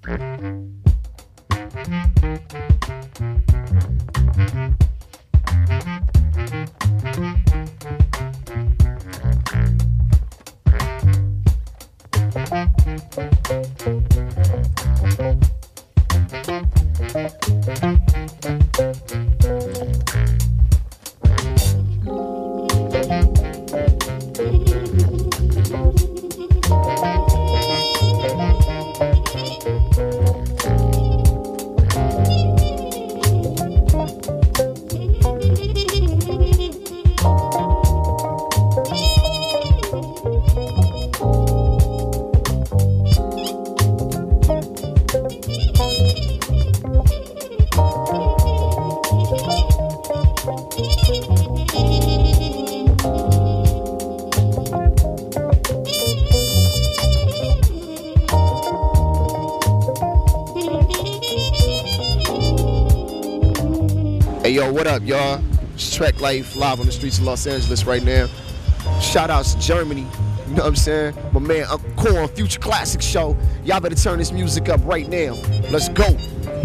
Yo, what up, y'all? It's Trek Life live on the streets of Los Angeles right now. Shout outs to Germany, you know what I'm saying? My man Uncle Corn, Future Classic Show. Y'all better turn this music up right now. Let's go.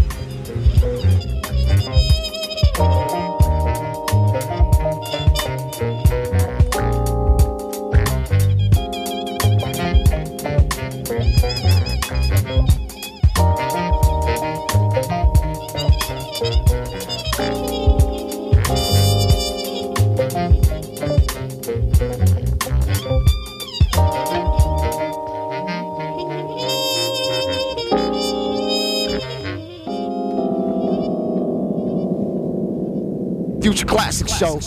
Future Classic Show.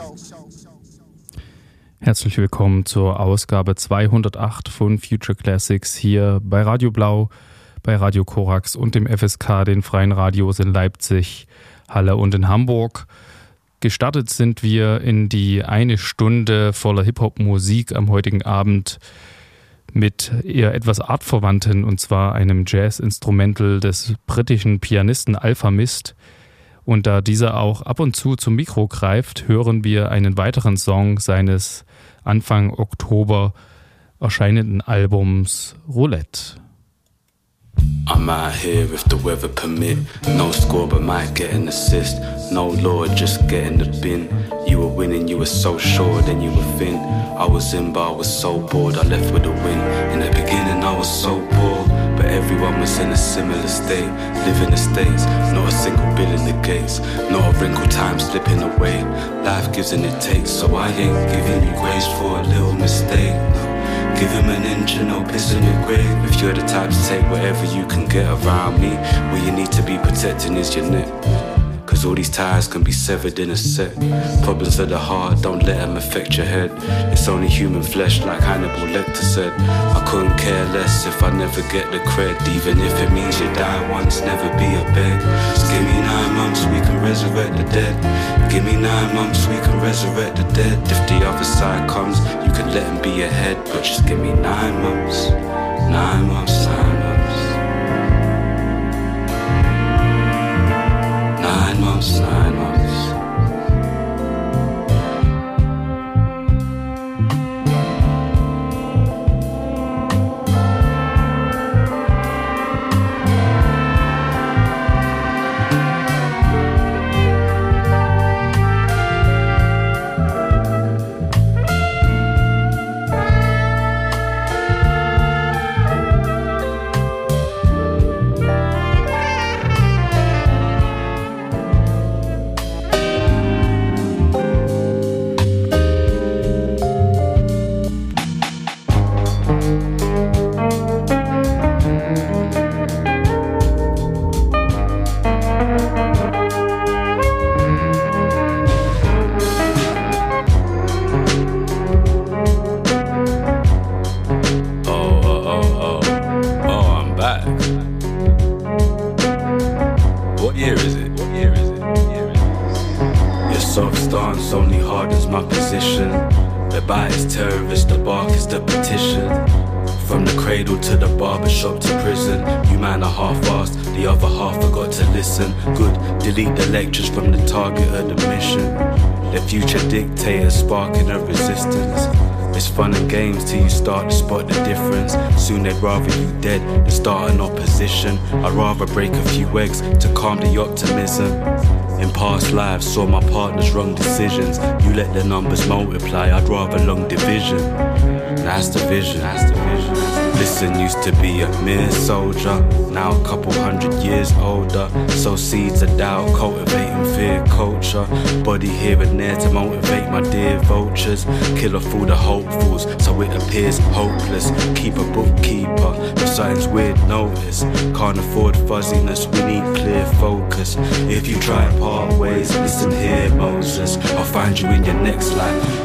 Herzlich willkommen zur Ausgabe 208 von Future Classics hier bei Radio Blau, bei Radio Korax und dem FSK, den freien Radios in Leipzig, Halle und in Hamburg. Gestartet sind wir in die eine Stunde voller Hip-Hop-Musik am heutigen Abend mit eher etwas artverwandten, und zwar einem Jazz-Instrumental des britischen Pianisten Alfa Mist. Und da dieser auch ab und zu zum Mikro greift, hören wir einen weiteren Song seines Anfang Oktober erscheinenden Albums Roulette. I'm out here if the weather permit. No score but might get an assist. No lord, just get in the bin. You were winning, you were so sure, then you were thin. I was in but I was so bored, I left with a win. In the beginning I was so bored, but everyone was in a similar state. Living the States, not a single bill in the gates. Not a wrinkle, time slipping away. Life gives and it takes, so I ain't giving you grace for a little mistake. Give him an inch and no piss in your grave. If you're the type to take whatever you can get around me, what you need to be protecting is your neck. Cause all these ties can be severed in a sec. Problems of the heart, don't let them affect your head. It's only human flesh like Hannibal Lecter said. I couldn't care less if I never get the cred. Even if it means you die once, never be a beg. Just give me 9 months, we can resurrect the dead. Give me 9 months, we can resurrect the dead. If the other side comes, you can let him be ahead. But just give me 9 months, 9 months, 9 months. 9 months, 9 months. Lectures from the target of the mission. The future dictator sparking a resistance. It's fun and games till you start to spot the difference. Soon they'd rather you dead than start an opposition. I'd rather break a few eggs to calm the optimism. In past lives, saw my partner's wrong decisions. You let the numbers multiply, I'd rather long division. That's the vision. Listen, used to be a mere soldier, now a couple 100 years older. Sow seeds of doubt, cultivating fear culture. Body here and there to motivate my dear vultures. Kill off all the hopefuls, so it appears hopeless. Keep a bookkeeper, if something's weird, notice. Can't afford fuzziness, we need clear focus. If you try and part ways, listen here, Moses, I'll find you in your next life.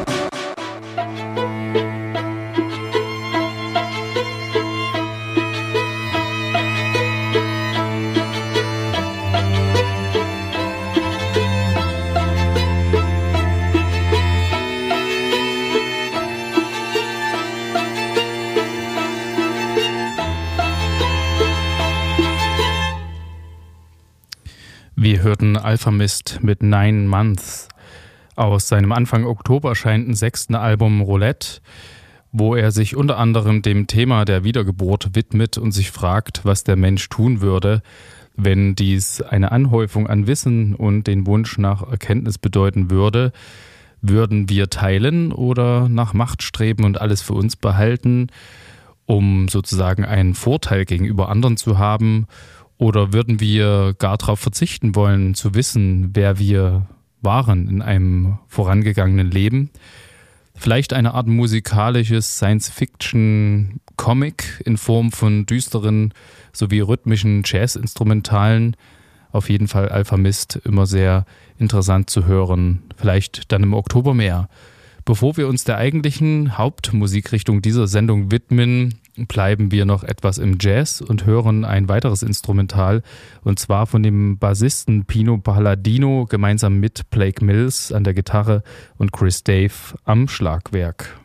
Wir hörten Alphamist mit 9 Months aus seinem Anfang Oktober erscheinenden 6. Album Roulette, wo er sich unter anderem dem Thema der Wiedergeburt widmet und sich fragt, was der Mensch tun würde, wenn dies eine Anhäufung an Wissen und den Wunsch nach Erkenntnis bedeuten würde. Würden wir teilen oder nach Macht streben und alles für uns behalten, um sozusagen einen Vorteil gegenüber anderen zu haben? Oder würden wir gar darauf verzichten wollen, zu wissen, wer wir waren in einem vorangegangenen Leben? Vielleicht eine Art musikalisches Science-Fiction-Comic in Form von düsteren sowie rhythmischen Jazz-Instrumentalen. Auf jeden Fall Alphamist, immer sehr interessant zu hören. Vielleicht dann im Oktober mehr. Bevor wir uns der eigentlichen Hauptmusikrichtung dieser Sendung widmen, bleiben wir noch etwas im Jazz und hören ein weiteres Instrumental, und zwar von dem Bassisten Pino Palladino gemeinsam mit Blake Mills an der Gitarre und Chris Dave am Schlagwerk.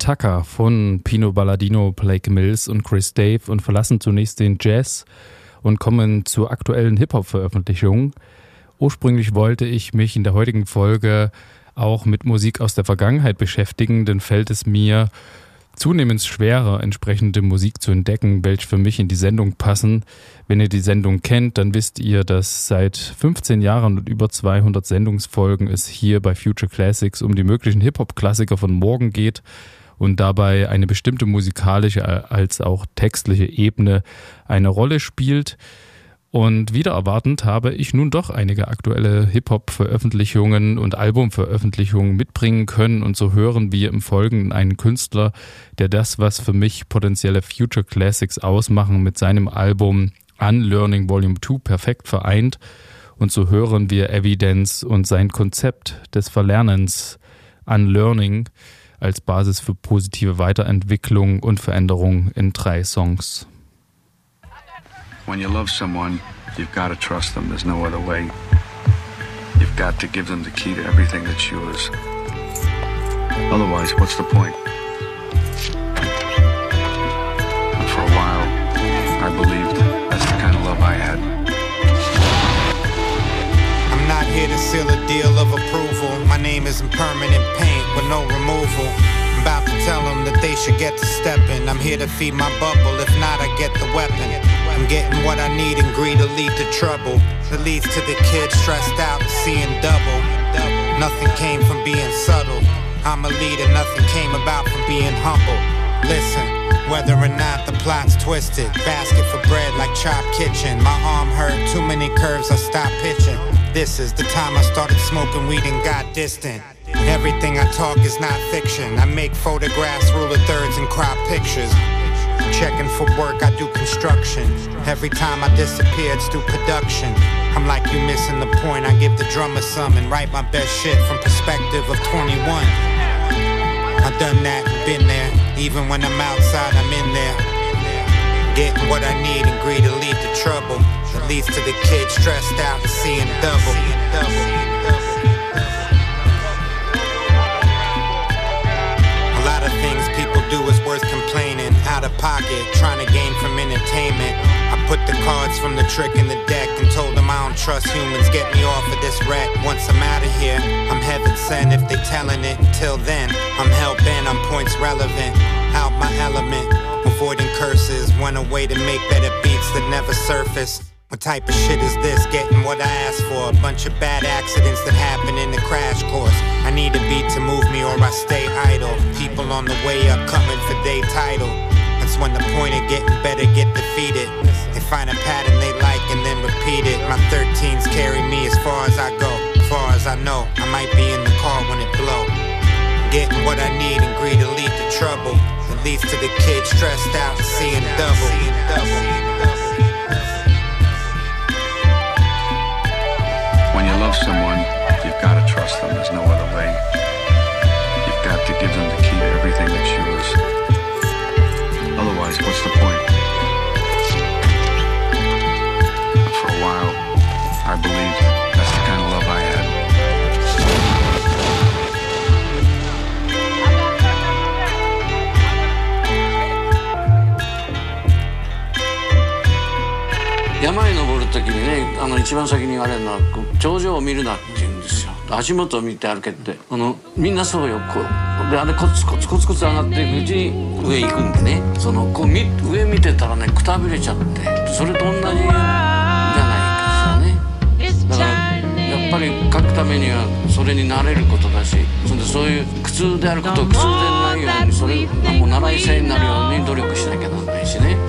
Tucker von Pino Balladino, Blake Mills und Chris Dave und verlassen zunächst den Jazz und kommen zur aktuellen Hip-Hop-Veröffentlichung. Ursprünglich wollte ich mich in der heutigen Folge auch mit Musik aus der Vergangenheit beschäftigen, denn fällt es mir zunehmend schwerer, entsprechende Musik zu entdecken, welche für mich in die Sendung passen. Wenn ihr die Sendung kennt, dann wisst ihr, dass seit 15 Jahren und über 200 Sendungsfolgen es hier bei Future Classics um die möglichen Hip-Hop-Klassiker von morgen geht und dabei eine bestimmte musikalische als auch textliche Ebene eine Rolle spielt. Und wieder erwartend habe ich nun doch einige aktuelle Hip-Hop-Veröffentlichungen und Albumveröffentlichungen mitbringen können. Und so hören wir im Folgenden einen Künstler, der das, was für mich potenzielle Future Classics ausmachen, mit seinem Album Unlearning Volume 2 perfekt vereint. Und so hören wir Evidence und sein Konzept des Verlernens Unlearning als Basis für positive Weiterentwicklung und Veränderung in 3 Songs. When you love someone, you've got to trust them. There's no other way. You've got to give them the key to everything that's yours. Otherwise, what's the point? And for a while, I believed that's the kind of love I had. I'm not here to seal a deal of approval. My name is in permanent paint with no removal. I'm about to tell them that they should get to stepping. I'm here to feed my bubble. If not, I get the weapon. I'm getting what I need and greed to lead to trouble. That leads to the kids stressed out and seeing double. Nothing came from being subtle. I'm a leader, nothing came about from being humble. Listen, whether or not the plot's twisted, basket for bread like Chop Kitchen. My arm hurt, too many curves, I stopped pitching. This is the time I started smoking weed and got distant. Everything I talk is not fiction. I make photographs, rule of thirds, and crop pictures. Checking for work, I do construction. Every time I disappear, it's through production. I'm like you missing the point. I give the drummer some and write my best shit from perspective of 21. I've done that and been there. Even when I'm outside, I'm in there. Getting what I need and greed to lead to trouble. That leads to the kids stressed out and seeing double. A lot of things people do is worth complaining. Out of pocket, trying to gain from entertainment. I put the cards from the trick in the deck and told them I don't trust humans. Get me off of this wreck. Once I'm out of here, I'm heaven sent if they telling it. Till then, I'm hell-bent on points relevant. Out my element, avoiding curses. Went away to make better beats that never surface. What type of shit is this? Getting what I asked for. A bunch of bad accidents that happen in the crash course. I need a beat to move me or I stay idle. People on the way up coming for their title. That's when the point of getting better get defeated. They find a pattern they like and then repeat it. My 13s carry me as far as I go. As far as I know, I might be in the car when it blow. Getting what I need and greed to lead to trouble. It leads to the kids stressed out and seeing double. When you love someone, you've got to trust them. There's no other way. You've got to give them the key to everything that's yours. Otherwise, what's the point? And for a while, I believed that's the kind of love I had. 山に登るときにね、一番先に言われるのは頂上を見るなって言うんですよ。足元を見て歩けって、みんなそうよ。こうであれコツコツコツコツ上がっていくうちに上行くんでね、こう上見てたらね、くたびれちゃって、それと同じじゃないですよね。だからやっぱり書くためにはそれに慣れることだし、そういう苦痛であることを苦痛でないように、それがもう習い性になるように努力しなきゃならないしね。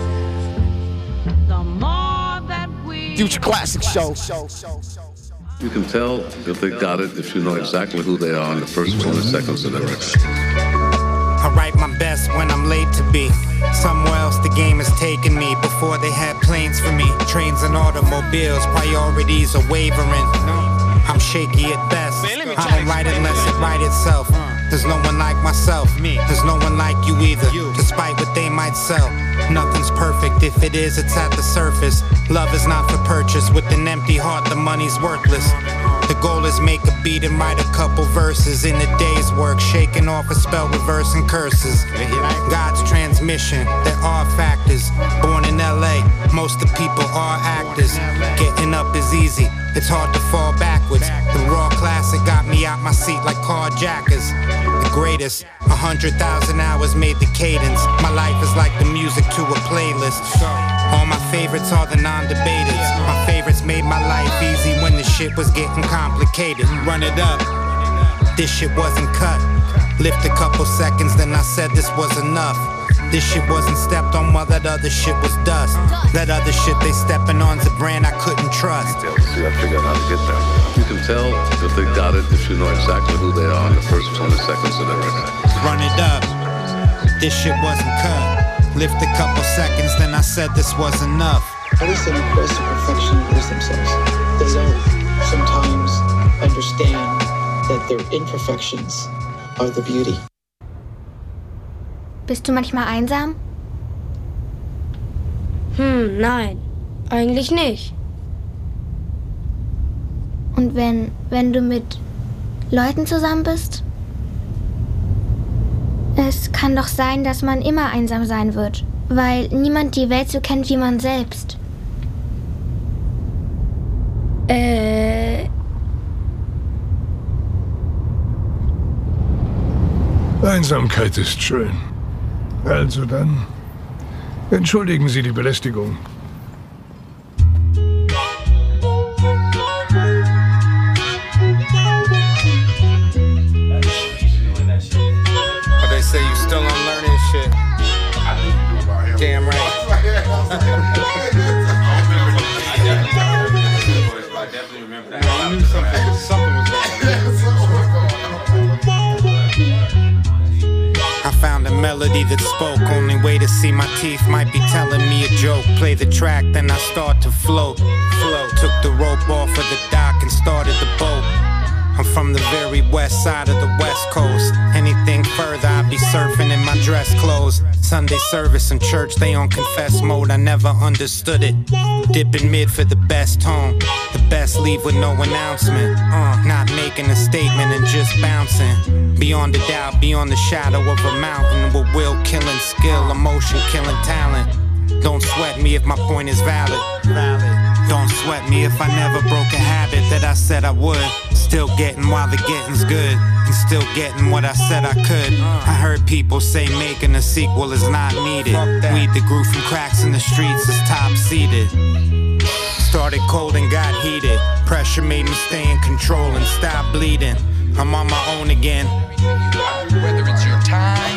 Future Classics Show. You can tell if they got it if you know exactly who they are in the first 20 seconds of their record. I write my best when I'm late to be. Somewhere else the game has taken me. Before they had planes for me, trains and automobiles, priorities are wavering. I'm shaky at best. I don't write unless it write itself. There's no one like myself, me. There's no one like you either, despite what they might sell. Nothing's perfect, if it is, it's at the surface. Love is not for purchase, with an empty heart the money's worthless. The goal is make a beat and write a couple verses in a day's work, shaking off a spell, reversing curses. God's transmission, there are factors. Born in LA, most of the people are actors. Getting up is easy, it's hard to fall backwards. The raw classic got me out my seat like carjackers. The greatest, 100,000 hours made the cadence. My life is like the music to a playlist. All my favorites are the non-debateds. My favorites made my life easy when the shit was getting complicated. Run it up, this shit wasn't cut. Lift a couple seconds, then I said this was enough. This shit wasn't stepped on while that other shit was dust. That other shit they stepping on's a brand I couldn't trust. See, I figured out how to get there. You can tell that they got it if you know exactly who they are in the first 20 seconds of the record. Run it up, this shit wasn't cut. Lift a couple seconds, then I said this was enough. Artists in the quest of perfection lose themselves. They don't sometimes understand that their imperfections are the beauty. Bist du manchmal einsam? Nein, eigentlich nicht. Und wenn du mit Leuten zusammen bist? Es kann doch sein, dass man immer einsam sein wird, weil niemand die Welt so kennt wie man selbst. Einsamkeit ist schön. Also dann, entschuldigen Sie die Belästigung. Oh, they say you still on learning shit. Damn right. I definitely remember that. I knew something was I found a melody that spoke. Only way to see my teeth might be telling me a joke. Play the track, then I start to float. Took the rope off of the dock and started the boat. I'm from the very west side of the west coast. Anything further, I'd be surfing in my dress clothes. Sunday service in church, they on confess mode. I never understood it. Dipping mid for the best tone. The best leave with no announcement. Not making a statement and just bouncing. Beyond a doubt, beyond the shadow of a mountain. With will killing skill, emotion killing talent. Don't sweat me if my point is valid. Don't sweat me if I never broke a habit that I said I would. Still getting while the getting's good, and still getting what I said I could. I heard people say making a sequel is not needed. Weed the groove from cracks in the streets is top-seeded. Started cold and got heated. Pressure made me stay in control and stop bleeding. I'm on my own again. Whether it's your time,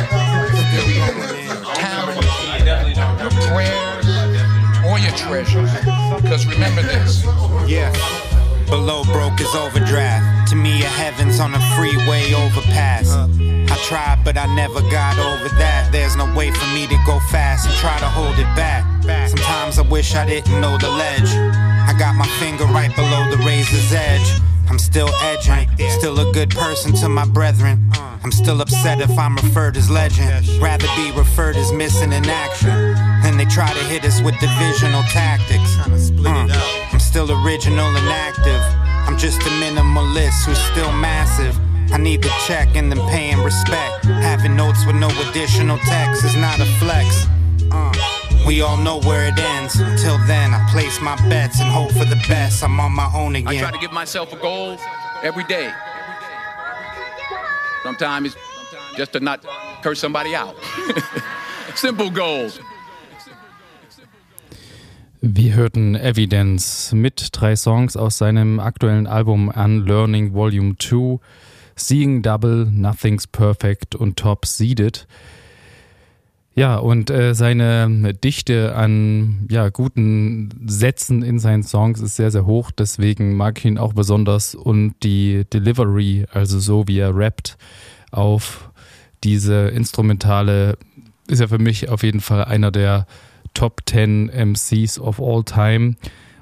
your talent, your prayers, or your treasures. Because remember this. Yeah. Below broke is overdraft. To me, a heaven's on a freeway overpass. I tried, but I never got over that. There's no way for me to go fast and try to hold it back. Sometimes I wish I didn't know the ledge. I got my finger right below the razor's edge. I'm still edging, still a good person to my brethren. I'm still upset if I'm referred as legend. Rather be referred as missing in action. Then they try to hit us with divisional tactics. I'm still original and active. I'm just a minimalist who's still massive. I need the check and then paying respect. Having notes with no additional text is not a flex. We all know where it ends. Until then, I place my bets and hope for the best. I'm on my own again. I try to give myself a goal every day. Sometimes it's just to not curse somebody out. Simple goals. Wir hörten Evidence mit 3 Songs aus seinem aktuellen Album Unlearning Volume 2, Seeing Double, Nothing's Perfect und Top Seeded. Ja, und seine Dichte an guten Sätzen in seinen Songs ist sehr, sehr hoch. Deswegen mag ich ihn auch besonders. Und die Delivery, also so wie er rappt auf diese Instrumentale, ist ja für mich auf jeden Fall einer der Top 10 MCs of all time.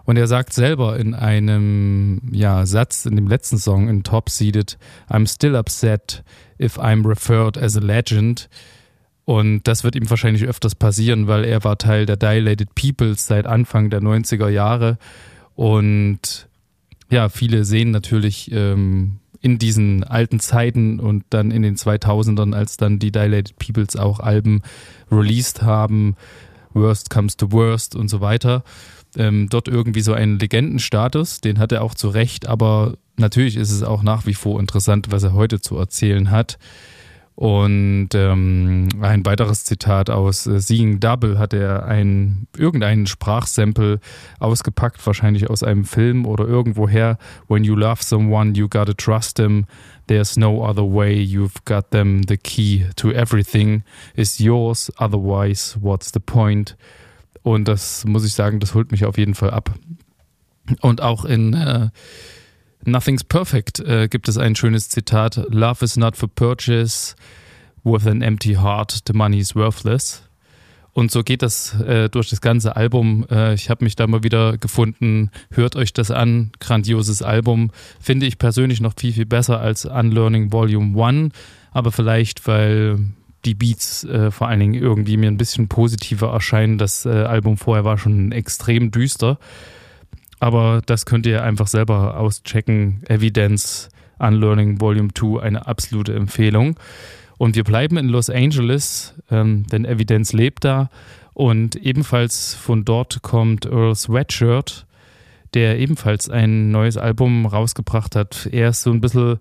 Und er sagt selber in einem Satz in dem letzten Song in Top Seeded, I'm still upset if I'm referred as a legend. Und das wird ihm wahrscheinlich öfters passieren, weil er war Teil der Dilated Peoples seit Anfang der 90er Jahre. Und ja, viele sehen natürlich in diesen alten Zeiten und dann in den 2000ern, als dann die Dilated Peoples auch Alben released haben, Worst Comes to Worst und so weiter, dort irgendwie so einen Legendenstatus, den hat er auch zu Recht, aber natürlich ist es auch nach wie vor interessant, was er heute zu erzählen hat. Und ein weiteres Zitat aus Seeing Double hat er irgendeinen Sprachsample ausgepackt, wahrscheinlich aus einem Film oder irgendwoher. When you love someone, you gotta trust them. There's no other way. You've got them. The key to everything is yours. Otherwise, what's the point? Und das muss ich sagen, das holt mich auf jeden Fall ab. Und auch in Nothing's Perfect gibt es ein schönes Zitat. Love is not for purchase. With an empty heart, the money is worthless. Und so geht das durch das ganze Album. Ich habe mich da mal wieder gefunden. Hört euch das an. Grandioses Album. Finde ich persönlich noch viel, viel besser als Unlearning Volume 1. Aber vielleicht, weil die Beats vor allen Dingen irgendwie mir ein bisschen positiver erscheinen. Das Album vorher war schon extrem düster. Aber das könnt ihr einfach selber auschecken. Evidence, Unlearning Volume 2, eine absolute Empfehlung. Und wir bleiben in Los Angeles, denn Evidence lebt da. Und ebenfalls von dort kommt Earl Sweatshirt, der ebenfalls ein neues Album rausgebracht hat. Er ist so ein bisschen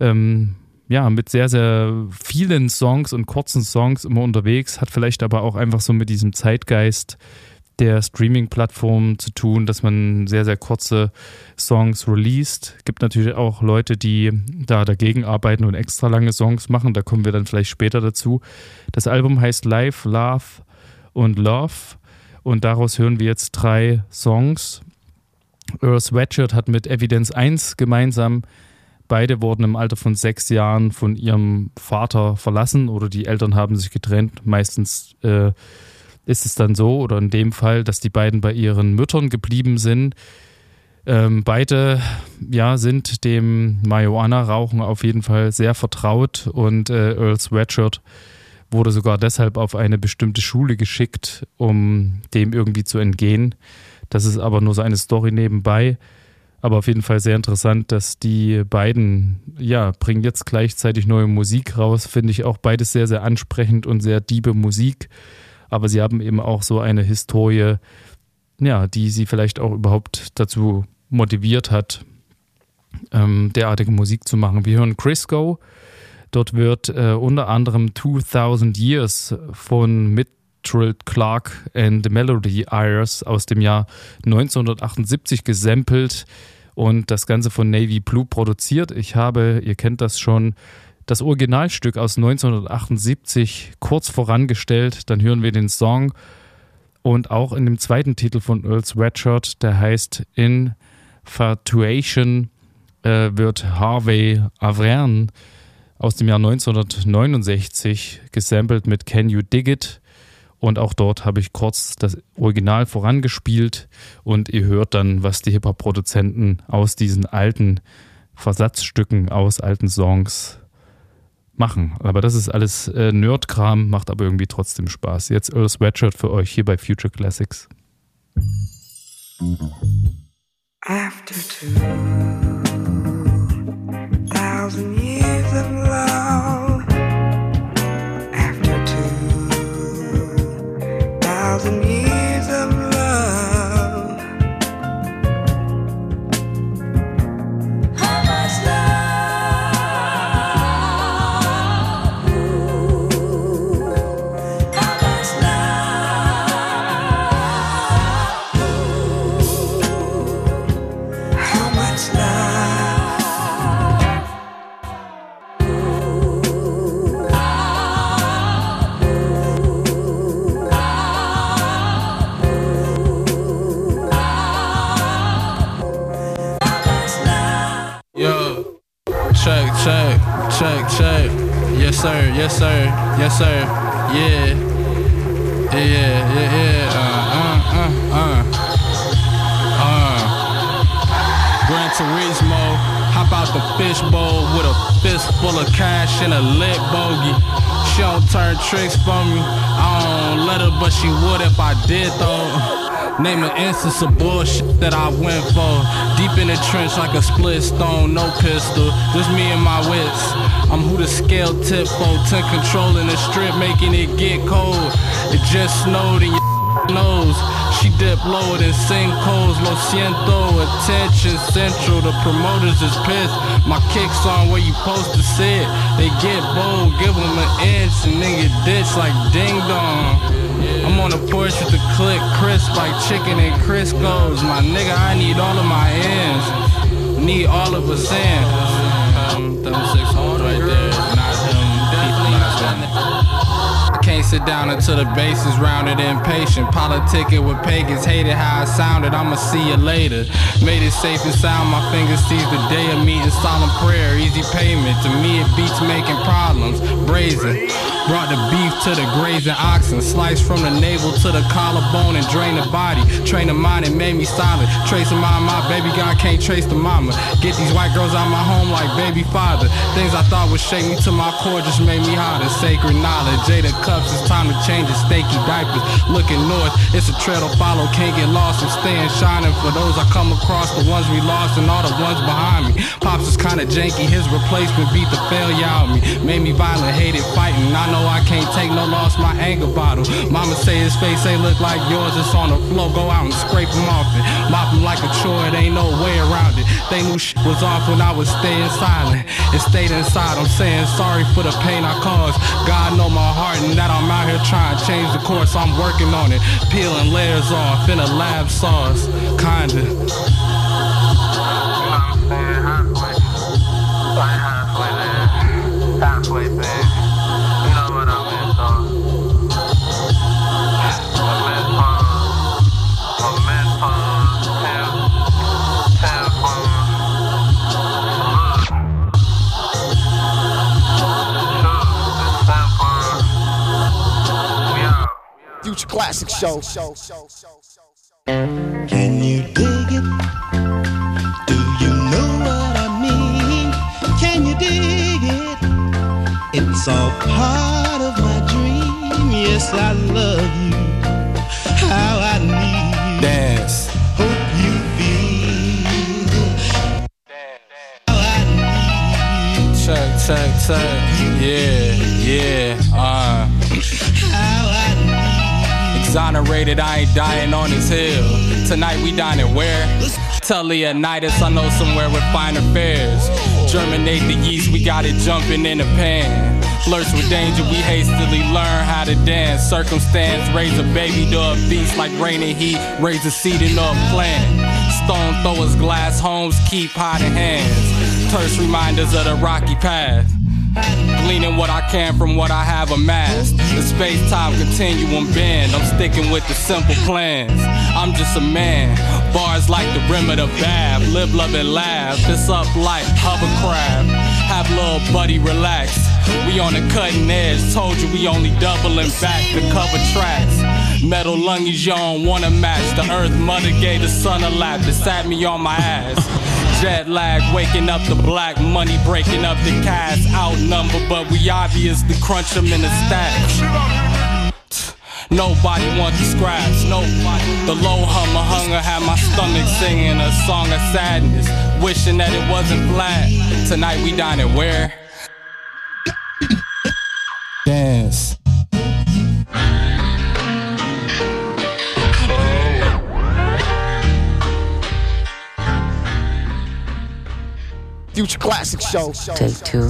mit sehr, sehr vielen Songs und kurzen Songs immer unterwegs, hat vielleicht aber auch einfach so mit diesem Zeitgeist der Streaming-Plattform zu tun, dass man sehr, sehr kurze Songs released. Gibt natürlich auch Leute, die da dagegen arbeiten und extra lange Songs machen. Da kommen wir dann vielleicht später dazu. Das Album heißt Life, Love und Love und daraus hören wir jetzt 3 Songs. Earl Sweatshirt hat mit Evidence 1 gemeinsam. Beide wurden im Alter von 6 Jahren von ihrem Vater verlassen oder die Eltern haben sich getrennt. Meistens ist es dann so, oder in dem Fall, dass die beiden bei ihren Müttern geblieben sind. Beide sind dem Marihuana-Rauchen auf jeden Fall sehr vertraut und Earl Sweatshirt wurde sogar deshalb auf eine bestimmte Schule geschickt, um dem irgendwie zu entgehen. Das ist aber nur so eine Story nebenbei. Aber auf jeden Fall sehr interessant, dass die beiden, bringen jetzt gleichzeitig neue Musik raus. Finde ich auch beides sehr, sehr ansprechend und sehr diebe Musik. Aber sie haben eben auch so eine Historie, die sie vielleicht auch überhaupt dazu motiviert hat, derartige Musik zu machen. Wir hören Crisco. Dort wird unter anderem 2000 Years von Mitchell Clark and the Melody Eyres aus dem Jahr 1978 gesampelt und das Ganze von Navy Blue produziert. Ich habe, ihr kennt das schon, das Originalstück aus 1978 kurz vorangestellt, dann hören wir den Song und auch in dem zweiten Titel von Earl Sweatshirt, der heißt Infatuation, wird Harvey Avern aus dem Jahr 1969 gesampelt mit Can You Dig It und auch dort habe ich kurz das Original vorangespielt und ihr hört dann, was die Hip-Hop-Produzenten aus diesen alten Versatzstücken, aus alten Songs machen. Aber das ist alles Nerdkram, macht aber irgendwie trotzdem Spaß. Jetzt Earl Sweatshirt für euch hier bei Future Classics. After 2000 years of love, after 2000 years of love, how much love? Check. Yes, sir. Yeah. Jump out the fishbowl with a fist full of cash and a lit bogey. She don't turn tricks for me. I don't let her, but she would if I did though. Name an instance of bullshit that I went for. Deep in the trench like a split stone, no pistol. Just me and my wits. I'm who the scale tip for. 10 controlling the strip, making it get cold. It just snowed in your nose. She dipped lower than sinkholes. Lo siento, attention central. The promoters is pissed. My kicks on where you supposed to sit. They get bold, give them an inch, and then get ditched like ding dong. I'm on the porch with the click crisp like chicken and Crisco's. My nigga, I need all of my ends. Need all of us in. Them 600 right there. Not him. Can't sit down until the base is rounded impatient. Politicking with pagans, hated how I sounded. I'ma see you later. Made it safe and sound. My fingers seize the day of meeting. Solemn prayer, easy payment. To me it beats making problems. Brazen. Brought the beef to the grazing oxen. Sliced from the navel to the collarbone and drain the body. Train the mind and made me silent. Tracing my baby God can't trace the mama. Get these white girls out my home like baby father. Things I thought would shake me to my core just made me hotter. Sacred knowledge. Jada cups, it's time to change the stakey diapers. Looking north, it's a trail to follow. Can't get lost and staying shining. For those I come across, the ones we lost and all the ones behind me. Pops is kinda janky. His replacement beat the failure out of me. Made me violent, hated fighting. I know I can't take no loss, my anger bottle. Mama say his face ain't look like yours, it's on the floor. Go out and scrape him off it. Mop him like a chore, it ain't no way around it. They knew shit was off when I was staying silent. It stayed inside, I'm saying sorry for the pain I caused. God know my heart and that I'm out here trying to change the course. I'm working on it, peeling layers off in a lab sauce, kinda. Halfway there. You know what I mean, though. Future Classic Show. Can you dig it? Do you know what I mean? Can you dig it? It's all part of my dream. Yes, I love you. How I need you. Dance. Hope you feel. How I need you. Check. Yeah. How I need you. Exonerated, I ain't dying on this hill. Tonight we dining where? Tell Leonidas I know somewhere with finer fares. Germinate the yeast, we got it jumping in the pan. Flirts with danger, we hastily learn how to dance. Circumstance, raise a baby to a beast like rain and heat. Raise a seed into a plant. Stone throwers, glass homes, keep hot in hands. Terse reminders of the rocky path. Gleaning what I can from what I have amassed. The space-time continuum bend. I'm sticking with the simple plans. I'm just a man. Bars like the rim of the bath. Live, love, and laugh. This up like hovercraft. Have little buddy relax. We on the cutting edge. Told you we only doubling back to cover tracks. Metal lungies, you don't wanna match. The earth mother gave the sun a lap that sat me on my ass. Jet lag, waking up the black money, breaking up the cash. Outnumbered, but we obviously crunch them in the stacks. Nobody wants the scraps, nobody. The low hummer hunger had my stomach singing a song of sadness, wishing that it wasn't flat. Tonight we dining where? Dance. Future Classic Show. Take two.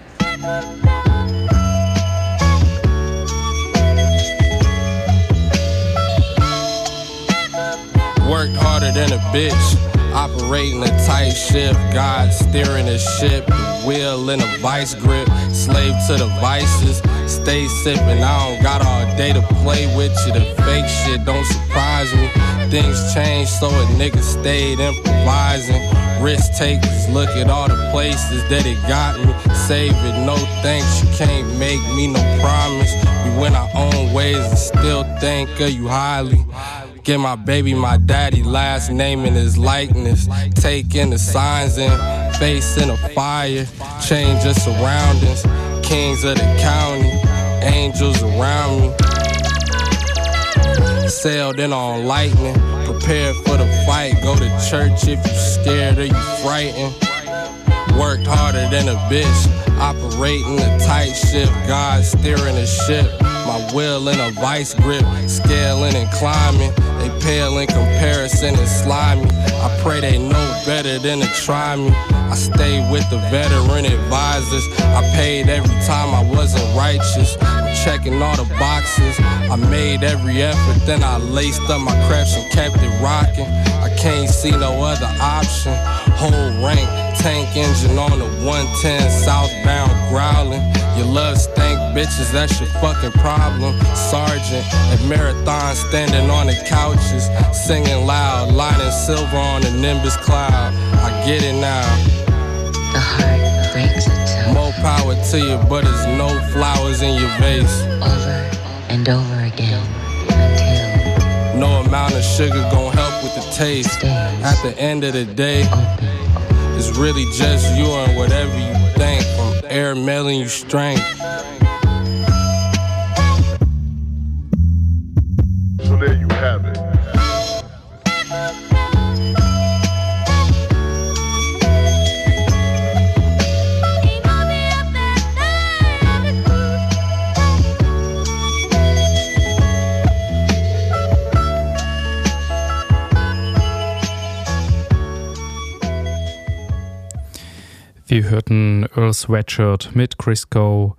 Worked harder than a bitch. Operating a tight ship. God steering the ship. The wheel in a vice grip. Slave to the vices. Stay sipping. I don't got all day to play with you. The fake shit don't surprise me. Things changed, so a nigga stayed improvising. Risk takers, look at all the places that it got me. Save it, no thanks, you can't make me no promise. We went our own ways and still think of you highly. Give my baby my daddy last name in his likeness. Taking the signs in, face in a fire. Change your surroundings. Kings of the county, angels around me. Sailed in on lightning, prepared for the fight. Go to church if you scared or you frightened. Worked harder than a bitch, operating a tight ship. God steering the ship, my will in a vice grip. Scaling and climbing, they pale in comparison and slimy. I pray they know better than to try me. I stay with the veteran advisors. I paid every time I wasn't righteous. I'm checking all the boxes. I made every effort, then I laced up my creps and kept it rocking. I can't see no other option. Whole rank, tank engine on the 110 southbound growling. Your love stank bitches, that's your fucking problem. Sergeant at Marathon standing on the couches, singing loud, lining silver on the Nimbus cloud. I get it now. The heart breaks itself. More power to you, but there's no flowers in your vase. Over and over again until no amount of sugar gon' help with the taste. At the end of the day, it's really just you and whatever you think. From air mailing you strength. So there you have it. Wir hörten Earl Sweatshirt mit Crisco,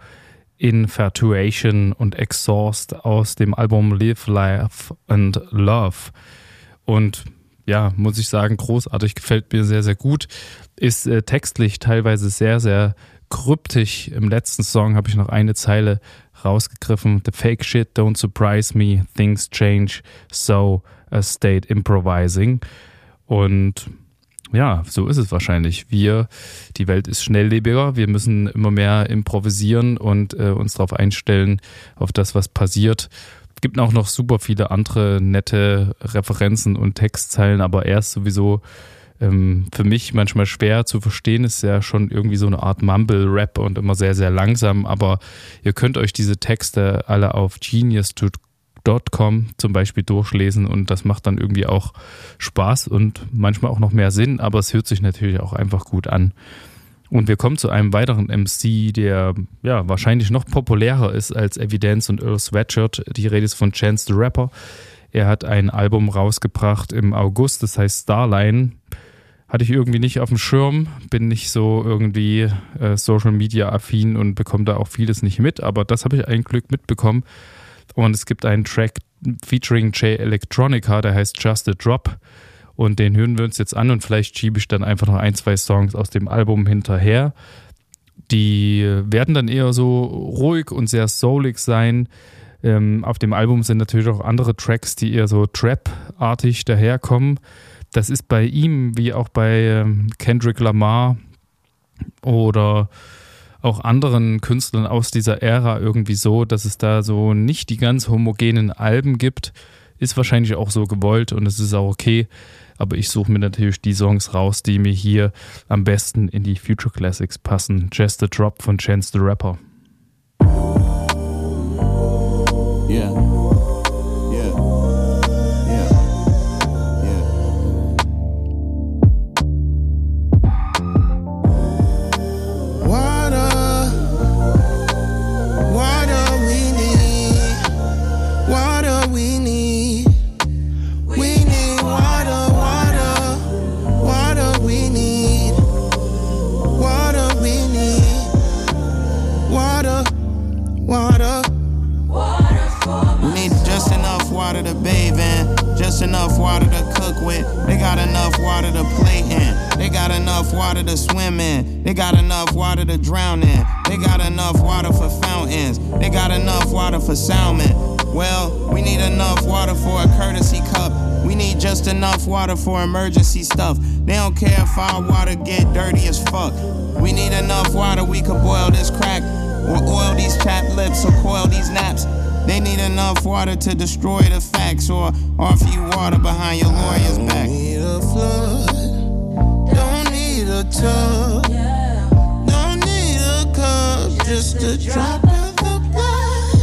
Infatuation und Exhaust aus dem Album Live, Life and Love. Und ja, muss ich sagen, großartig, gefällt mir sehr, sehr gut. Ist textlich teilweise sehr, sehr kryptisch. Im letzten Song habe ich noch eine Zeile rausgegriffen. The fake shit don't surprise me, things change, so I stayed improvising. Und ja, so ist es wahrscheinlich. Die Welt ist schnelllebiger, wir müssen immer mehr improvisieren und uns darauf einstellen, auf das, was passiert. Es gibt auch noch super viele andere nette Referenzen und Textzeilen, aber er ist sowieso für mich manchmal schwer zu verstehen. Ist ja schon irgendwie so eine Art Mumble-Rap und immer sehr, sehr langsam, aber ihr könnt euch diese Texte alle auf genius.com zum Beispiel durchlesen und das macht dann irgendwie auch Spaß und manchmal auch noch mehr Sinn, aber es hört sich natürlich auch einfach gut an. Und wir kommen zu einem weiteren MC, der ja wahrscheinlich noch populärer ist als Evidence und Earl Sweatshirt. Die Rede ist von Chance the Rapper. Er hat ein Album rausgebracht im August, das heißt Starline. Hatte ich irgendwie nicht auf dem Schirm, bin nicht so irgendwie Social Media affin und bekomme da auch vieles nicht mit, aber das habe ich ein Glück mitbekommen. Und es gibt einen Track featuring Jay Electronica, der heißt Just a Drop. Und den hören wir uns jetzt an und vielleicht schiebe ich dann einfach noch 1, 2 Songs aus dem Album hinterher. Die werden dann eher so ruhig und sehr soulig sein. Auf dem Album sind natürlich auch andere Tracks, die eher so Trap-artig daherkommen. Das ist bei ihm wie auch bei Kendrick Lamar oder auch anderen Künstlern aus dieser Ära irgendwie so, dass es da so nicht die ganz homogenen Alben gibt. Ist wahrscheinlich auch so gewollt und es ist auch okay. Aber ich suche mir natürlich die Songs raus, die mir hier am besten in die Future Classics passen. Just a Drop von Chance the Rapper. Yeah. To bathe in, just enough water to cook with. They got enough water to play in. They got enough water to swim in. They got enough water to drown in. They got enough water for fountains. They got enough water for salmon. Well, we need enough water for a courtesy cup. We need just enough water for emergency stuff. They don't care if our water get dirty as fuck. We need enough water we could boil this crack or oil these chapped lips or coil these naps. They need enough water to destroy the facts or offer you water behind your lawyer's back. Don't need a flood, don't need a tub, don't need a cup, just a drop of the blood.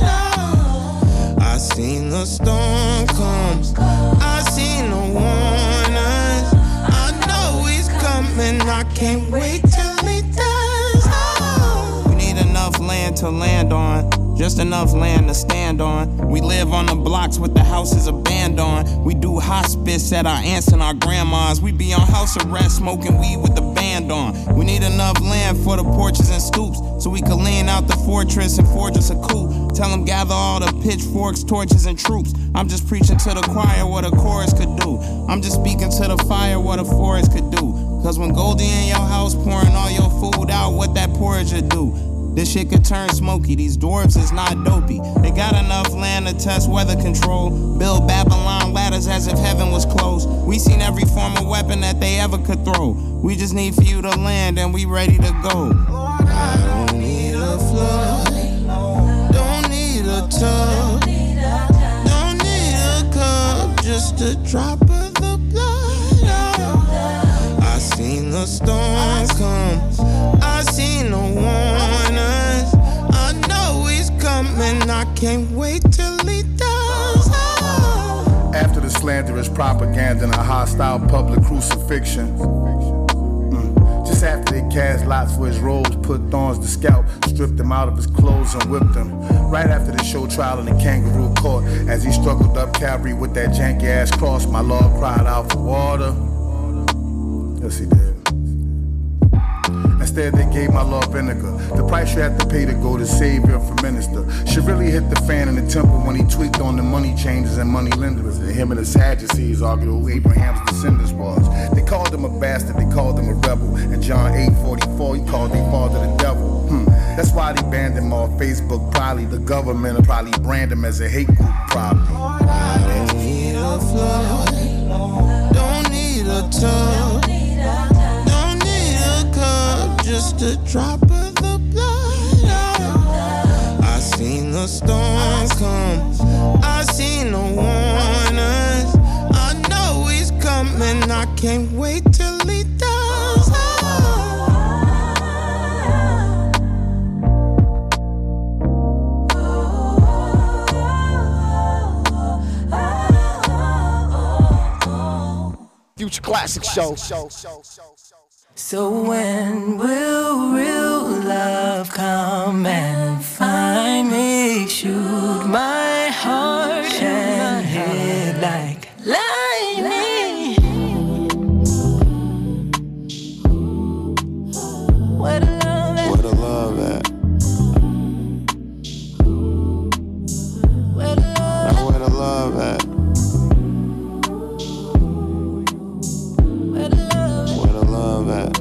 I seen the storm come, I seen the warnings. I know he's coming, I can't wait till he does. We need enough land to land on, just enough land to stand on. We live on the blocks with the houses abandoned. We do hospice at our aunts and our grandmas. We be on house arrest smoking weed with the band on. We need enough land for the porches and stoops so we can lean out the fortress and forge us a coup. Tell them gather all the pitchforks, torches, and troops. I'm just preaching to the choir what a chorus could do. I'm just speaking to the fire what a forest could do. Cause when Goldie in your house pouring all your food out, what that porridge would do. This shit could turn smoky, these dwarves is not dopey. They got enough land to test weather control, build Babylon ladders as if heaven was closed. We seen every form of weapon that they ever could throw. We just need for you to land and we ready to go. I don't need a flood, don't need a tub, don't need a cup, just a drop of the blood. I seen the storm come, I seen the warnings. I know he's coming, I can't wait till he does. After the slanderous propaganda and a hostile public crucifixion, just after they cast lots for his robes, put thorns to scalp, stripped him out of his clothes and whipped him. Right after the show trial in the kangaroo court, as he struggled up Calvary with that janky ass cross, my Lord cried out for water. Yes, he did. Instead, they gave my Lord vinegar. The price you had to pay to go to Savior for minister. She really hit the fan in the temple when he tweaked on the money changers and money lenders. And him and the Sadducees argued who Abraham's descendants was. They called him a bastard, they called him a rebel. And John 8:44, he called their father the devil. That's why they banned him off Facebook. Probably the government will probably brand him as a hate group probably. I don't need a flood, don't need a tub, just a drop of the blood. I seen the storm come, I seen the warnings. I know he's coming, I can't wait till he does. Future Classic Show. So when will real love come and find me? Shoot my heart and hit like lightning. Where the love at? Where the love at? Where the love at? Where the love at? Where the love at? Where the love at?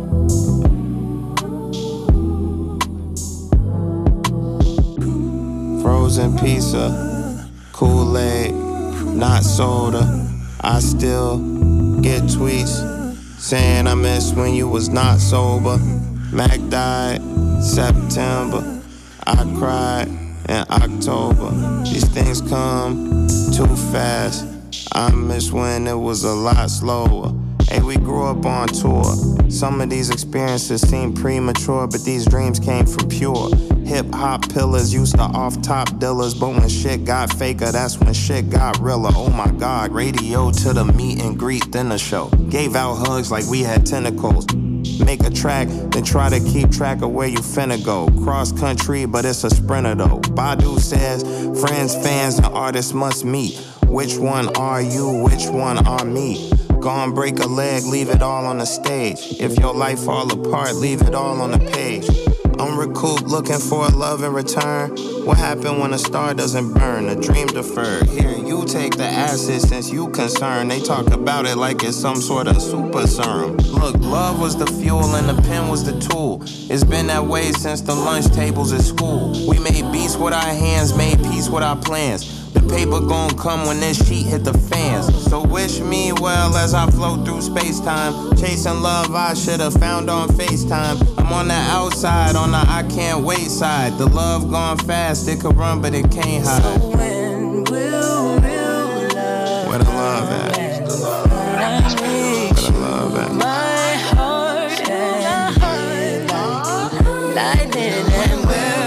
Frozen pizza, Kool-Aid, not soda. I still get tweets saying I miss when you was not sober. Mac died September, I cried in October. These things come too fast, I miss when it was a lot slower. Hey, we grew up on tour. Some of these experiences seem premature, but these dreams came from pure hip-hop pillars, used to off-top dealers. But when shit got faker, that's when shit got realer. Oh my God, radio to the meet and greet, then the show. Gave out hugs like we had tentacles. Make a track, then try to keep track of where you finna go. Cross country, but it's a sprinter though. Badu says, friends, fans, and artists must meet. Which one are you, which one are me? Gone break a leg, leave it all on the stage. If your life fall apart, leave it all on the page. I'm recouped, looking for a love in return. What happened when a star doesn't burn? A dream deferred. Here, you take the acid since you concerned. They talk about it like it's some sort of super serum. Look, love was the fuel and the pen was the tool. It's been that way since the lunch tables at school. We made beats with our hands, made peace with our plans. The paper gon' come when this sheet hit the fans. So wish me well as I float through space-time. Chasing love I should've found on FaceTime. I'm on the outside, on the I can't wait side. The love gone fast, it could run but it can't hide. So when will real love? Where the love at? Where the love at? My heart and head like lightning and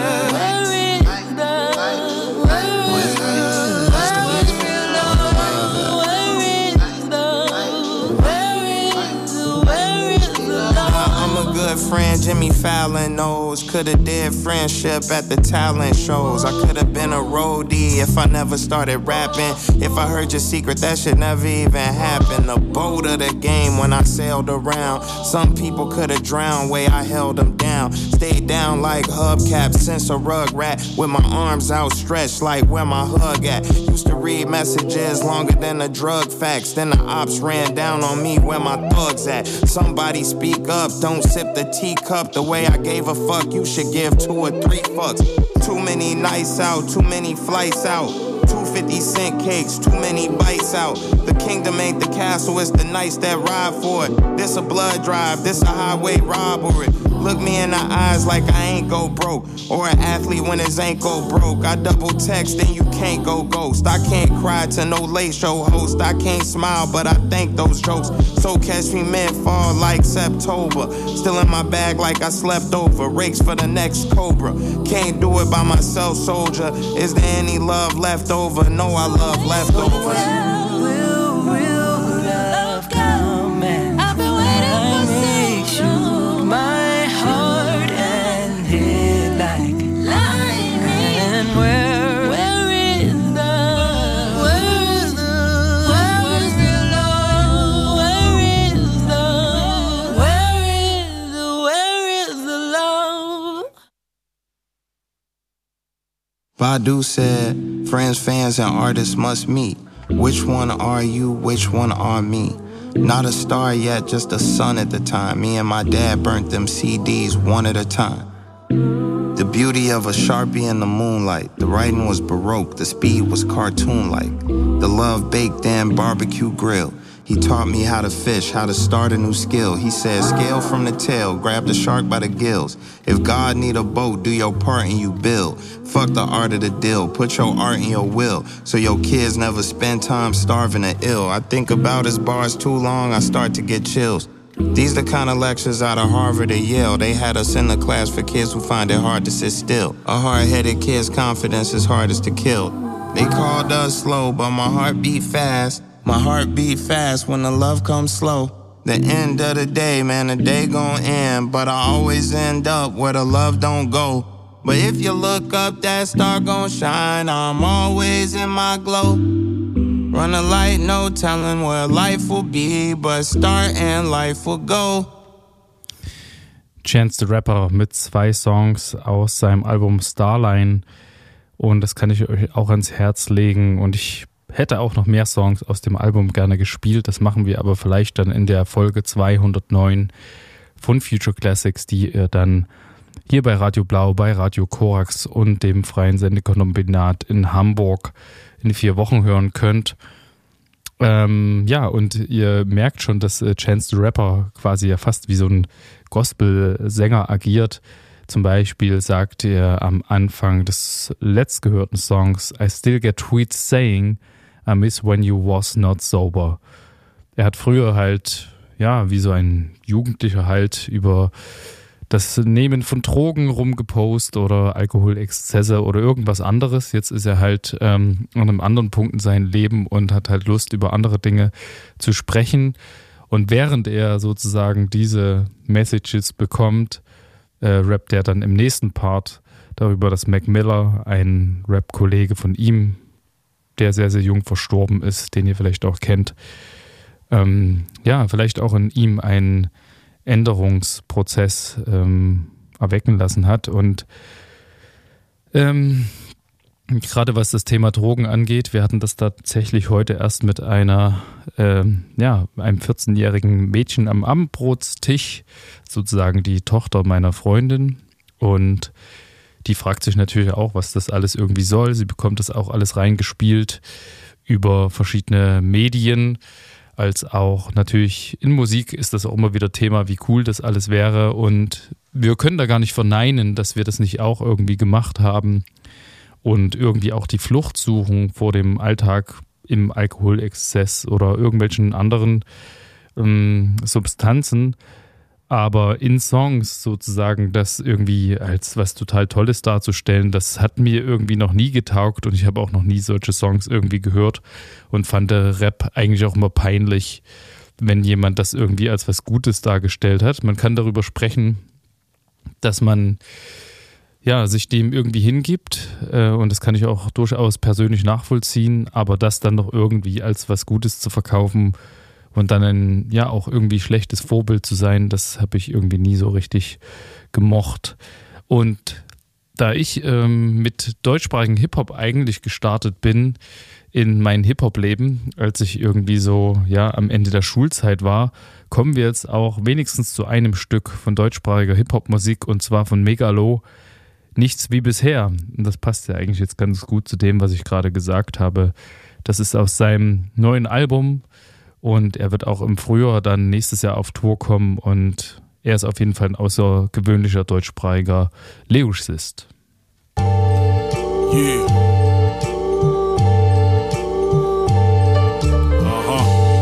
friend Jimmy Fallon knows. Coulda did friendship at the talent shows. I coulda been a roadie if I never started rapping. If I heard your secret, that should never even happen. The boat of the game when I sailed around. Some people coulda drowned, way I held them down. Stayed down like hubcap since a rug rat. With my arms outstretched like where my hug at. Used to read messages longer than the drug facts. Then the ops ran down on me where my thugs at. Somebody speak up, don't sip the teacup the way I gave a fuck. You should give 2 or 3 fucks. Too many nights out, too many flights out. 250-cent cakes, too many bites out. The kingdom ain't the castle, it's the knights that ride for it. This a blood drive, this a highway robbery. Look me in the eyes like I ain't go broke. Or an athlete when his ankle broke. I double text and you can't go ghost. I can't cry to no late show host. I can't smile but I think those jokes. So catch me mid fall like September. Still in my bag like I slept over. Rakes for the next Cobra. Can't do it by myself, soldier. Is there any love left over? No, I love leftovers. Will real love come and I've been waiting for make you my heart and hit like lightning. And where is the real love? Where is the love? Badu said, friends, fans, and artists must meet. Which one are you? Which one are me? Not a star yet, just a son at the time. Me and my dad burnt them CDs one at a time. The beauty of a Sharpie in the moonlight. The writing was Baroque, the speed was cartoon-like. The love baked in barbecue grill. He taught me how to fish, how to start a new skill. He said, scale from the tail, grab the shark by the gills. If God need a boat, do your part and you build. Fuck the art of the deal, put your art in your will. So your kids never spend time starving or ill. I think about his bars too long, I start to get chills. These the kind of lectures out of Harvard or Yale. They had us in the class for kids who find it hard to sit still. A hard-headed kid's confidence is hardest to kill. They called us slow, but my heart beat fast. My heart beat fast when the love comes slow. The end of the day, man, the day gon' end. But I always end up where the love don't go. But if you look up, that star gon' shine. I'm always in my glow. Run a light, no telling where life will be. But start and life will go. Chance the Rapper mit 2 Songs aus seinem Album Starline. Und das kann ich euch auch ans Herz legen. Und ich hätte auch noch mehr Songs aus dem Album gerne gespielt. Das machen wir aber vielleicht dann in der Folge 209 von Future Classics, die ihr dann hier bei Radio Blau, bei Radio Korax und dem Freien Sendekombinat in Hamburg in 4 Wochen hören könnt. Ja, und ihr merkt schon, dass Chance the Rapper quasi ja fast wie so ein Gospel-Sänger agiert. Zum Beispiel sagt er am Anfang des letztgehörten Songs, I still get tweets saying, I miss when you was not sober. Er hat früher halt, ja, wie so ein Jugendlicher halt über das Nehmen von Drogen rumgepostet oder Alkoholexzesse oder irgendwas anderes. Jetzt ist er halt an einem anderen Punkt in seinem Leben und hat halt Lust, über andere Dinge zu sprechen. Und während er sozusagen diese Messages bekommt, rappt er dann im nächsten Part darüber, dass Mac Miller, ein Rap-Kollege von ihm, der sehr, sehr jung verstorben ist, den ihr vielleicht auch kennt, ja, vielleicht auch in ihm einen Änderungsprozess erwecken lassen hat. Und gerade was das Thema Drogen angeht, wir hatten das tatsächlich heute erst mit einem 14-jährigen Mädchen am Abendbrotstisch, sozusagen die Tochter meiner Freundin. Und die fragt sich natürlich auch, was das alles irgendwie soll. Sie bekommt das auch alles reingespielt über verschiedene Medien, als auch natürlich in Musik ist das auch immer wieder Thema, wie cool das alles wäre. Und wir können da gar nicht verneinen, dass wir das nicht auch irgendwie gemacht haben und irgendwie auch die Flucht suchen vor dem Alltag im Alkoholexzess oder irgendwelchen anderen Substanzen. Aber in Songs sozusagen das irgendwie als was total Tolles darzustellen, das hat mir irgendwie noch nie getaugt und ich habe auch noch nie solche Songs irgendwie gehört und fand der Rap eigentlich auch immer peinlich, wenn jemand das irgendwie als was Gutes dargestellt hat. Man kann darüber sprechen, dass man ja sich dem irgendwie hingibt und das kann ich auch durchaus persönlich nachvollziehen, aber das dann noch irgendwie als was Gutes zu verkaufen und dann auch irgendwie schlechtes Vorbild zu sein, das habe ich irgendwie nie so richtig gemocht. Und da ich mit deutschsprachigen Hip-Hop eigentlich gestartet bin in mein Hip-Hop-Leben, als ich irgendwie so am Ende der Schulzeit war, kommen wir jetzt auch wenigstens zu einem Stück von deutschsprachiger Hip-Hop-Musik und zwar von Megalo, Nichts wie bisher. Und das passt ja eigentlich jetzt ganz gut zu dem, was ich gerade gesagt habe. Das ist aus seinem neuen Album. Und er wird auch im Frühjahr dann nächstes Jahr auf Tour kommen und er ist auf jeden Fall ein außergewöhnlicher deutschsprachiger Lyricist. Yeah. Aha.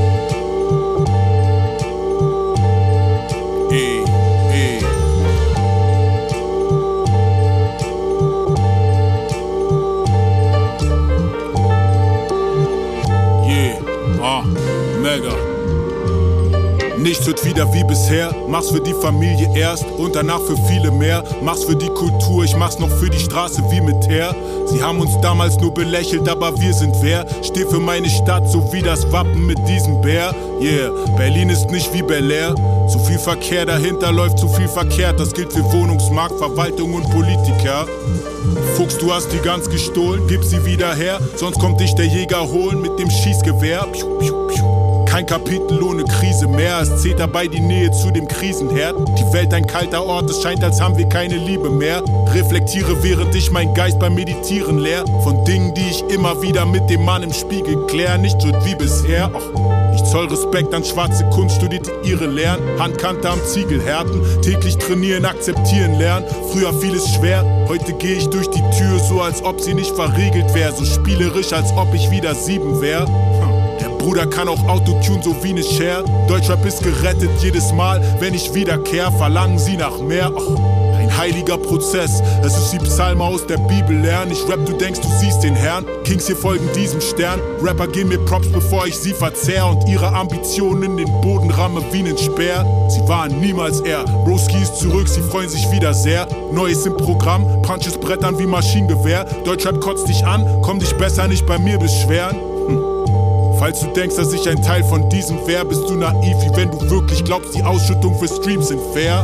Mega. Nichts wird wieder wie bisher, mach's für die Familie erst und danach für viele mehr. Mach's für die Kultur, ich mach's noch für die Straße wie mit Teer. Sie haben uns damals nur belächelt, aber wir sind wer? Steh für meine Stadt, so wie das Wappen mit diesem Bär. Yeah, Berlin ist nicht wie Bel Air. Zu viel Verkehr, dahinter läuft zu viel verkehrt. Das gilt für Wohnungsmarkt, Verwaltung und Politiker. Fuchs, du hast die Gans gestohlen, gib sie wieder her, sonst kommt dich der Jäger holen mit dem Schießgewehr. Piu, piu, piu. Kein Kapitel ohne Krise mehr, es zählt dabei die Nähe zu dem Krisenherd. Die Welt ein kalter Ort, es scheint, als haben wir keine Liebe mehr. Reflektiere, während ich mein Geist beim Meditieren leer. Von Dingen, die ich immer wieder mit dem Mann im Spiegel klär. Nicht so wie bisher, ich zoll Respekt an schwarze Kunst, studierte ihre Lehren. Handkante am Ziegelhärten, täglich trainieren, akzeptieren lernen. Früher fiel es schwer, heute geh ich durch die Tür, so als ob sie nicht verriegelt wär. So spielerisch, als ob ich wieder 7 wär. Bruder kann auch Autotune, so wie ne Share. Deutschrap ist gerettet jedes Mal, wenn ich wiederkehr. Verlangen sie nach mehr, ein heiliger Prozess. Es ist wie Psalme aus der Bibel lernen. Ich rap, du denkst, du siehst den Herrn. Kings hier folgen diesem Stern. Rapper geben mir Props, bevor ich sie verzehr. Und ihre Ambitionen in den Boden ramme wie nen Speer. Sie waren niemals er. Broski ist zurück, sie freuen sich wieder sehr. Neues im Programm, Punches brettern wie Maschinengewehr. Deutschrap kotzt dich an, komm dich besser nicht bei mir beschweren. Falls du denkst, dass ich ein Teil von diesem wär, bist du naiv, wie wenn du wirklich glaubst, die Ausschüttung für Streams sind fair.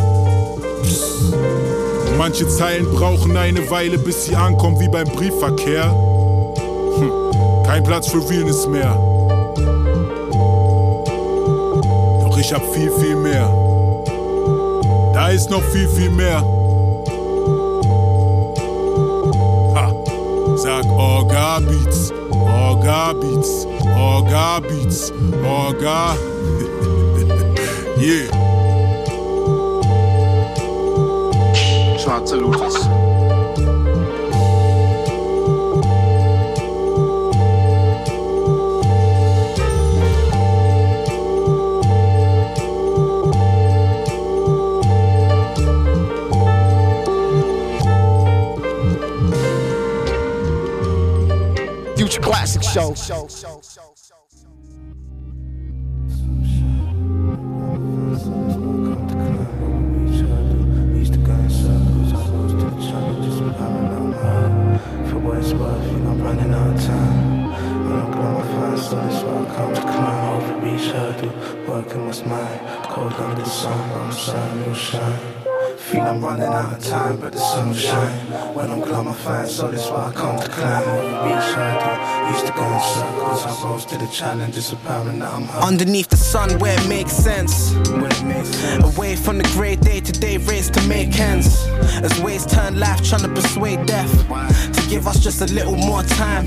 Manche Zeilen brauchen eine Weile, bis sie ankommen, wie beim Briefverkehr. Kein Platz für Realness mehr. Doch ich hab viel, viel mehr. Da ist noch viel, viel mehr. Ha. Sag Orga Beats, Orga Beats, Orga Beats, Orga. Yeah. Schwarze Lotus. Future Classic Show. Feel I'm running out of time, but the sun will shine. When I'm glum, I find solace where I come to climb. Over each hurdle, used to go in circles. I rose to the challenge, it's apparent that I'm hurt. Underneath the sun where it makes sense. Away from the grey day-to-day race to make ends. As ways turn life, trying to persuade death to give us just a little more time.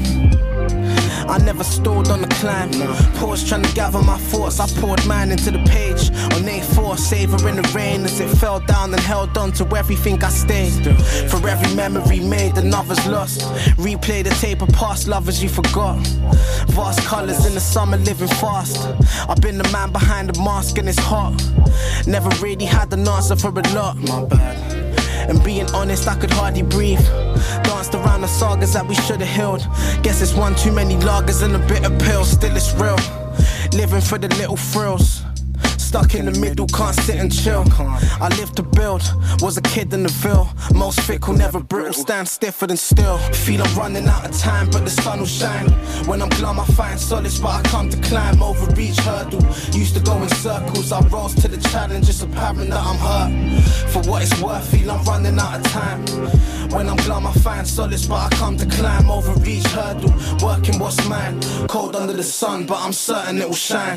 I never stalled on the climb. Pause trying to gather my thoughts. I poured mine into the page on A4, savouring the rain as it fell down and held on to everything I stayed. For every memory made and others lost. Replay the tape of past lovers you forgot. Vast colours in the summer living fast. I've been the man behind the mask and it's hot. Never really had an answer for a lot. My bad. And being honest, I could hardly breathe. Danced around the sagas that we should've healed. Guess it's one too many lagers and a bitter pill. Still it's real, living for the little thrills. Stuck in the middle, can't sit and chill. I lived to build, was a kid in the Ville. Most fickle, never brittle, stand stiffer than still. Feel I'm running out of time, but the sun will shine. When I'm glum, I find solace, but I come to climb over each hurdle. Used to go in circles, I rose to the challenge. It's apparent that I'm hurt. For what it's worth, feel I'm running out of time. When I'm glum, I find solace, but I come to climb over each hurdle. Working what's mine, cold under the sun, but I'm certain it will shine.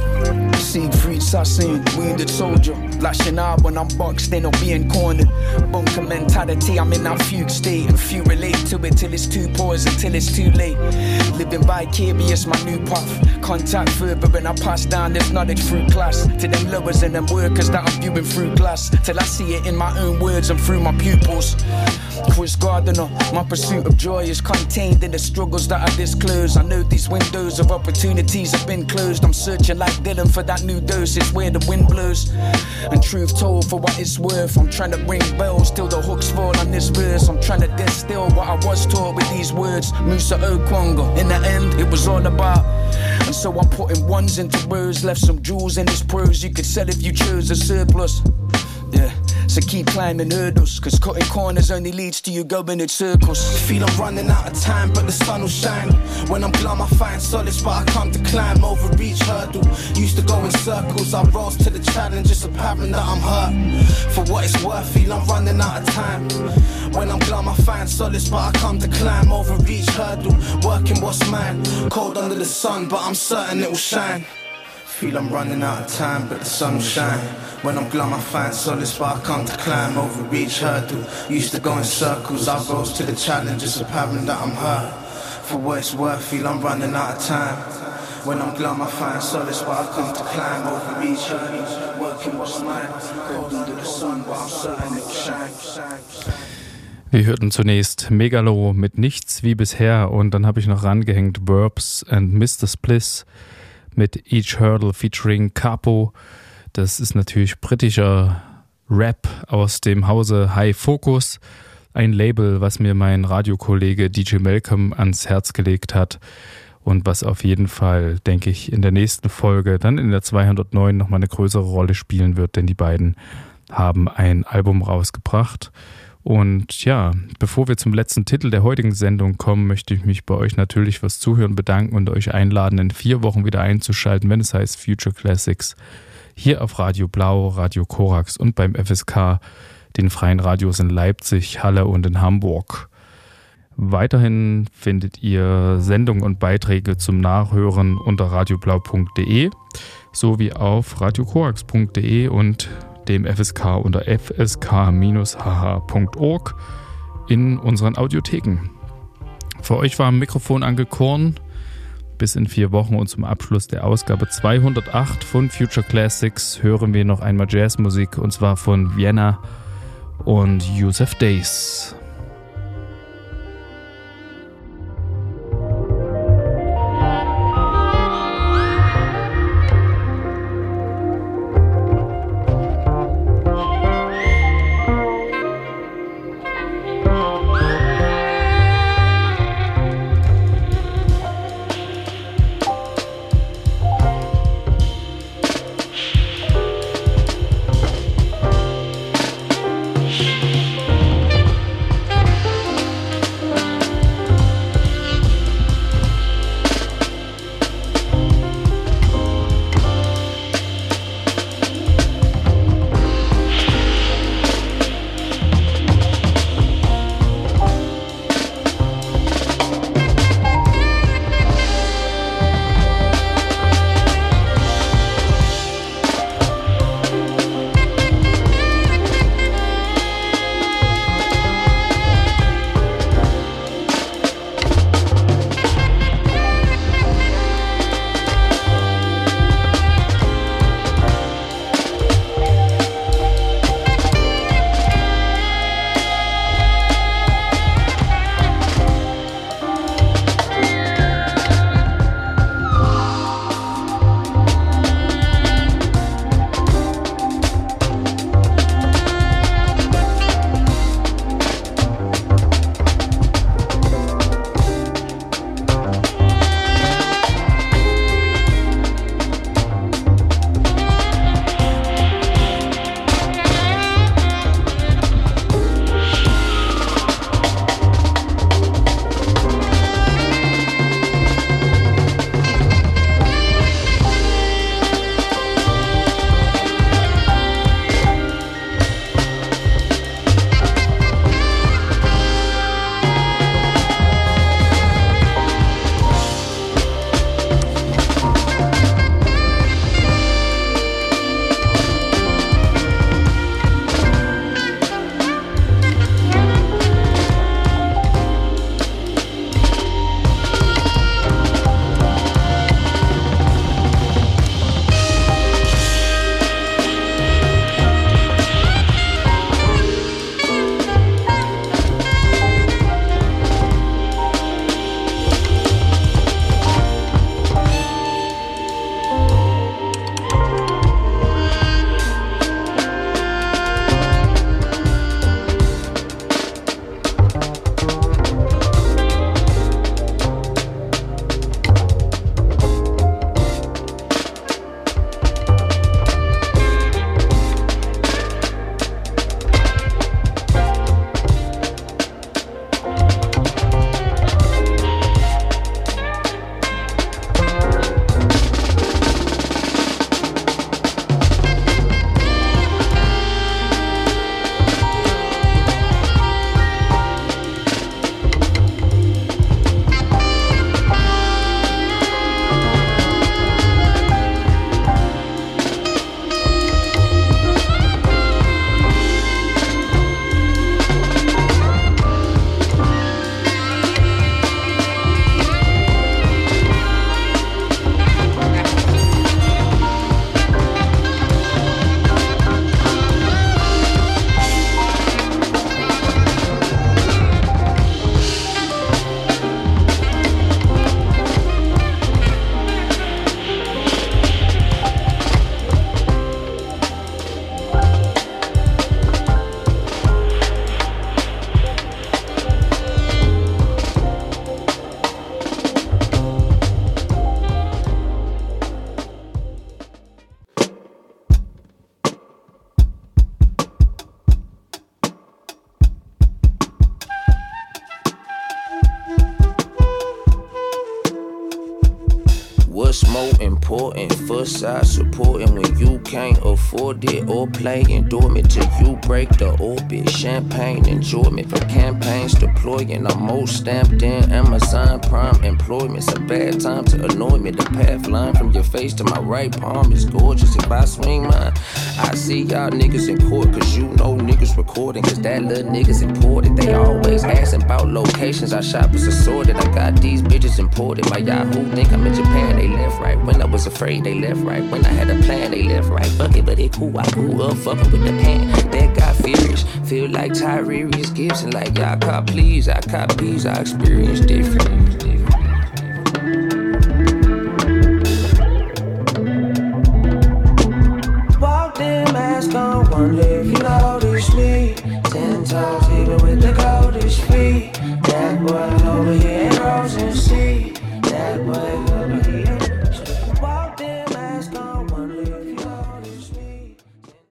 Siegfried assassin, wounded soldier. Lashing out when I'm boxed in or being cornered. Bunker mentality, I'm in that fugue state. And few relate to it till it's too poison, till it's too late. Living vicarious, my new path. Contact further when I pass down this knowledge through class. To them lowers and them workers that I'm viewing through glass. Till I see it in my own words and through my pupils. Chris Gardner, my pursuit of joy is contained in the struggles that I disclose. I know these windows of opportunities have been closed. I'm searching like Dylan for that new dose, it's where the wind blows. And truth told for what it's worth, I'm trying to ring bells till the hooks fall on this verse. I'm trying to distill what I was taught with these words. Musa Okwongo, in the end it was all about. And so I'm putting ones into words, left some jewels in this prose. You could sell if you chose a surplus. Yeah, so keep climbing hurdles, cause cutting corners only leads to you going in circles. Feel I'm running out of time, but the sun will shine. When I'm glum, I find solace, but I come to climb over each hurdle. Used to go in circles, I rose to the challenge. It's apparent that I'm hurt. For what it's worth, feel I'm running out of time. When I'm glum, I find solace, but I come to climb over each hurdle. Working what's mine, cold under the sun, but I'm certain it will shine. Feel I'm running out of time, but the sun will shine. When I'm glum, I find solace, but I come to climb over each hurdle. Used to go in circles, I rose to the challenge. It's apparent that I'm hurt. For what it's worth, feel I'm running out of time. When I'm glum, I find solace, but I come to climb over each hurdle. Working what's mine, cold under the sun, but I'm certain it will shine. Wir hörten zunächst Megalo mit Nichts wie bisher und dann habe ich noch rangehängt Verbs and Mr. Spliss mit Each Hurdle featuring Capo. Das ist natürlich britischer Rap aus dem Hause High Focus, ein Label, was mir mein Radiokollege DJ Malcolm ans Herz gelegt hat und was auf jeden Fall, denke ich, in der nächsten Folge, dann in der 209 nochmal eine größere Rolle spielen wird, denn die beiden haben ein Album rausgebracht. Und ja, bevor wir zum letzten Titel der heutigen Sendung kommen, möchte ich mich bei euch natürlich fürs Zuhören bedanken und euch einladen, in 4 Wochen wieder einzuschalten, wenn es heißt Future Classics, hier auf Radio Blau, Radio Korax und beim FSK, den freien Radios in Leipzig, Halle und in Hamburg. Weiterhin findet ihr Sendungen und Beiträge zum Nachhören unter radioblau.de sowie auf radiokorax.de und dem FSK unter fsk-hh.org in unseren Audiotheken. Für euch war am Mikrofon angekorn. Bis in 4 Wochen und zum Abschluss der Ausgabe 208 von Future Classics hören wir noch einmal Jazzmusik und zwar von Vienna und Yusuf Days. more important. First side supporting when you can't afford it, or play endorment till you break the orbit. Champagne enjoyment from campaigns deploying. I'm most stamped in Amazon Prime employment's a bad time to annoy me. The path line from your face to my right palm is gorgeous. If I swing mine, I see y'all niggas in court, cause you know niggas recording, cause that little niggas imported. They always asking about locations, our shop is assorted. I got these bitches imported. My Yahoo think I'm in Japan, they left right. When I was afraid, they left right. When I had a plan, they left right. Fuck it, but it cool, I grew up fucking with the pan. That got furious, feel like Tyrese Gibson. Like y'all cop please, I cop peas, I experience different. Walked in, mask on, wonder if you noticed me. 10 times even with the cloud.